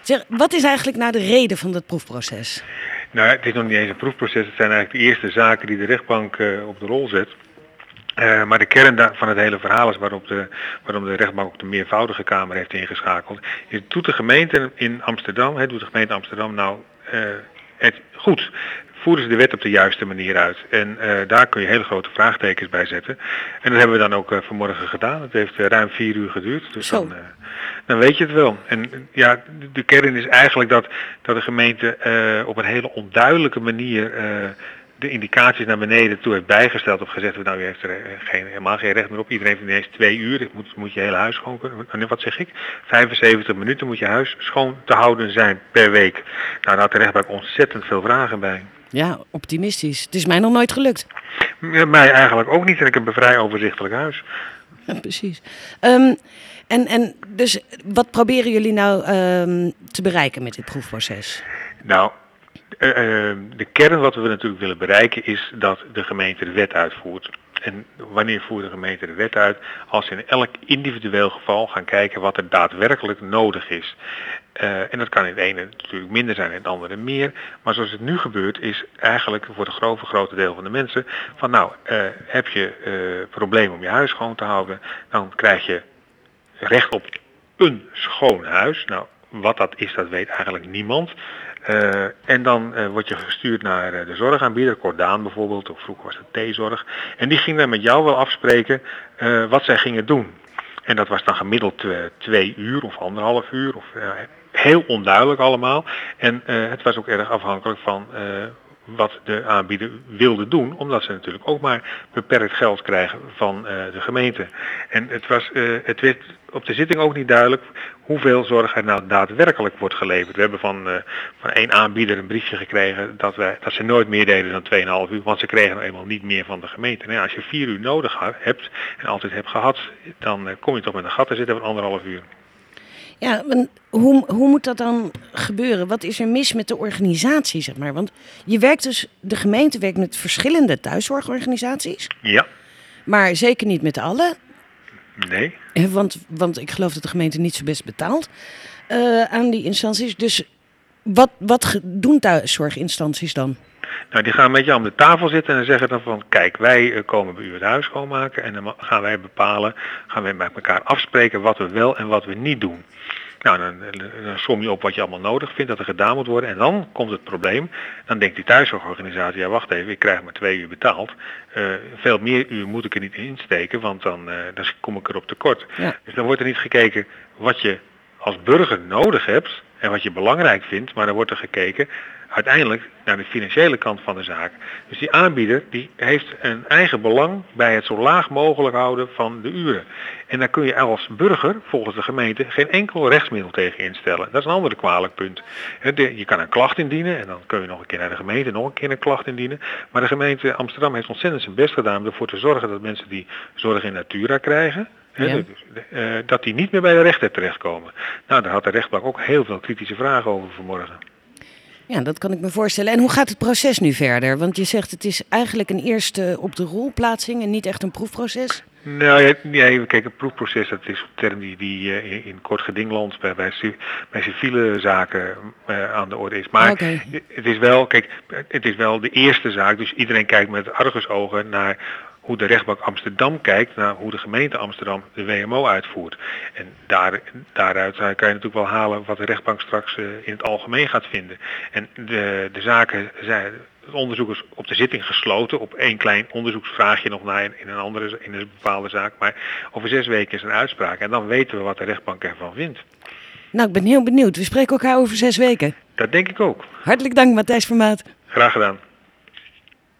Zeg, wat is eigenlijk nou de reden van dat proefproces? Nou, het is nog niet eens een proefproces. Het zijn eigenlijk de eerste zaken die de rechtbank op de rol zet. Maar de kern van het hele verhaal is waarom de rechtbank ook de meervoudige kamer heeft ingeschakeld. Doet de gemeente in Amsterdam, doet de gemeente Amsterdam nou het goed? Voeren ze de wet op de juiste manier uit? En daar kun je hele grote vraagtekens bij zetten. En dat hebben we dan ook vanmorgen gedaan. Het heeft ruim 4 uur geduurd. Dus dan weet je het wel. En ja, de kern is eigenlijk dat de gemeente op een hele onduidelijke manier de indicaties naar beneden toe heeft bijgesteld of gezegd, nou, u heeft er helemaal geen recht meer op. Iedereen heeft ineens 2 uur, moet je hele huis schoon kunnen. Wat zeg ik? 75 minuten moet je huis schoon te houden zijn per week. Nou, daar had de rechtbank ontzettend veel vragen bij. Ja, optimistisch. Het is mij nog nooit gelukt. Mij eigenlijk ook niet en ik heb een vrij overzichtelijk huis. Ja, precies. En dus wat proberen jullie nou te bereiken met dit proefproces? Nou, de kern wat we natuurlijk willen bereiken is dat de gemeente de wet uitvoert. En wanneer voert de gemeente de wet uit? Als ze in elk individueel geval gaan kijken wat er daadwerkelijk nodig is. En dat kan in het ene natuurlijk minder zijn en in het andere meer. Maar zoals het nu gebeurt is eigenlijk voor het grote deel van de mensen van nou, heb je probleem om je huis schoon te houden, dan krijg je recht op een schoon huis. Nou, wat dat is, dat weet eigenlijk niemand. En dan word je gestuurd naar de zorgaanbieder, Cordaan bijvoorbeeld, of vroeger was het T-zorg. En die ging dan met jou wel afspreken wat zij gingen doen. En dat was dan gemiddeld 2 uur of 1,5 uur, of heel onduidelijk allemaal. En het was ook erg afhankelijk van wat de aanbieder wilde doen, omdat ze natuurlijk ook maar beperkt geld krijgen van de gemeente. En het werd op de zitting ook niet duidelijk hoeveel zorg er nou daadwerkelijk wordt geleverd. We hebben van 1 aanbieder een briefje gekregen dat ze nooit meer deden dan 2,5 uur, want ze kregen nou eenmaal niet meer van de gemeente. Nou ja, als je 4 uur nodig hebt en altijd hebt gehad, dan kom je toch met een gat te zitten van 1,5 uur. Ja, hoe moet dat dan gebeuren? Wat is er mis met de organisatie, zeg maar? Want de gemeente werkt met verschillende thuiszorgorganisaties. Ja. Maar zeker niet met alle. Nee. Want ik geloof dat de gemeente niet zo best betaalt aan die instanties. Dus wat doen thuiszorginstanties dan? Nou, die gaan met je aan de tafel zitten en zeggen dan van, kijk, wij komen bij u het huis schoonmaken en dan gaan wij met elkaar afspreken wat we wel en wat we niet doen. Nou, dan som je op wat je allemaal nodig vindt dat er gedaan moet worden en dan komt het probleem. Dan denkt die thuiszorgorganisatie, ja wacht even, ik krijg maar 2 uur betaald. Veel meer uur moet ik er niet insteken, want dan kom ik erop tekort. Ja. Dus dan wordt er niet gekeken wat je als burger nodig hebt en wat je belangrijk vindt, maar dan wordt er gekeken uiteindelijk naar de financiële kant van de zaak. Dus die aanbieder die heeft een eigen belang bij het zo laag mogelijk houden van de uren. En daar kun je als burger, volgens de gemeente, geen enkel rechtsmiddel tegen instellen. Dat is een ander kwalijk punt. Je kan een klacht indienen en dan kun je nog een keer naar de gemeente nog een keer een klacht indienen. Maar de gemeente Amsterdam heeft ontzettend zijn best gedaan om ervoor te zorgen dat mensen die zorg in natura krijgen, ja, dat die niet meer bij de rechter terechtkomen. Nou, daar had de rechtbank ook heel veel kritische vragen over vanmorgen. Ja, dat kan ik me voorstellen. En hoe gaat het proces nu verder? Want je zegt het is eigenlijk een eerste op de rolplaatsing en niet echt een proefproces. Nou ja, kijk, een proefproces, dat is een term die in kort gedingland bij civiele zaken aan de orde is. Maar het is wel de eerste zaak, dus iedereen kijkt met argusogen naar hoe de rechtbank Amsterdam kijkt naar hoe de gemeente Amsterdam de WMO uitvoert. En daaruit kan je natuurlijk wel halen wat de rechtbank straks in het algemeen gaat vinden. En de zaken zijn, het onderzoek is op de zitting gesloten, op 1 klein onderzoeksvraagje nog naar in een bepaalde zaak. Maar over 6 weken is een uitspraak en dan weten we wat de rechtbank ervan vindt. Nou, ik ben heel benieuwd. We spreken elkaar over 6 weken. Dat denk ik ook. Hartelijk dank, Matthijs Vermaat. Graag gedaan.